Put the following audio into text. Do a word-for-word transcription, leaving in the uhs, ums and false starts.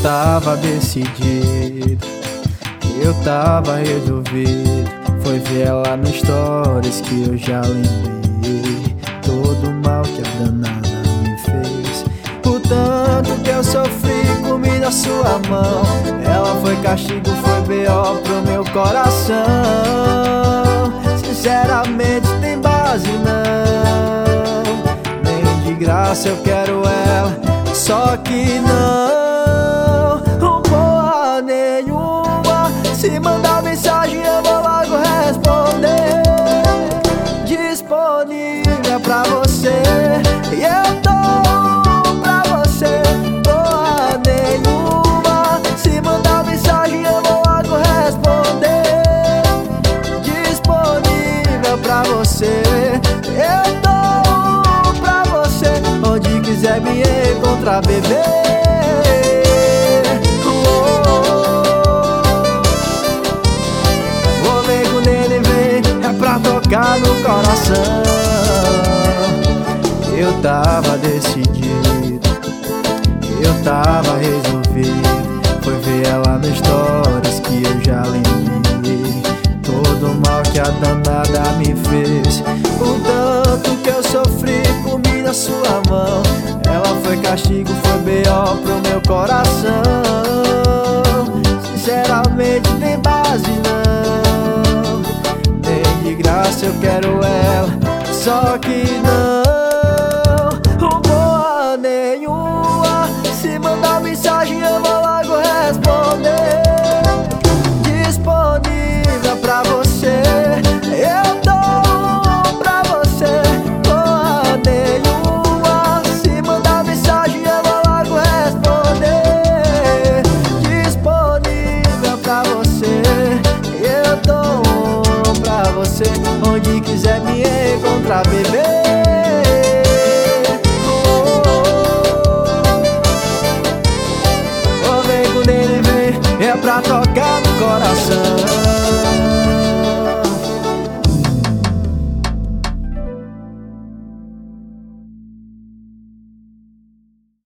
tava decidido, eu tava resolvido. Foi ver ela no stories que eu já lembrei todo o mal que a danada me fez. O tanto que eu sofri, comi na sua mão. Ela foi castigo, foi B O pro meu coração. Sinceramente tem base não, nem de graça eu quero ela, só que não, porra nenhuma. Se mandar mensagem eu vou logo responder. Disponível pra você, e eu tô pra você, porra nenhuma. Se mandar mensagem eu vou logo responder. Disponível pra você, eu tô pra você, onde quiser me encontrar, bebê. Pra tocar no coração. Eu tava decidido, eu tava resolvido. Foi ver ela no stories que eu já lembrei todo o mal que a danada me fez. O tanto que eu sofri, comi na sua mão. Ela foi castigo, foi B O pro meu coração. Sinceramente tem base não, de graça eu quero ela, só que não, porra nenhuma. Se mandar mensagem eu vou logo responder. Disponível pra você, eu tô pra você, porra nenhuma. Se mandar mensagem eu vou logo responder. Disponível pra você, eu tô pra você, onde quiser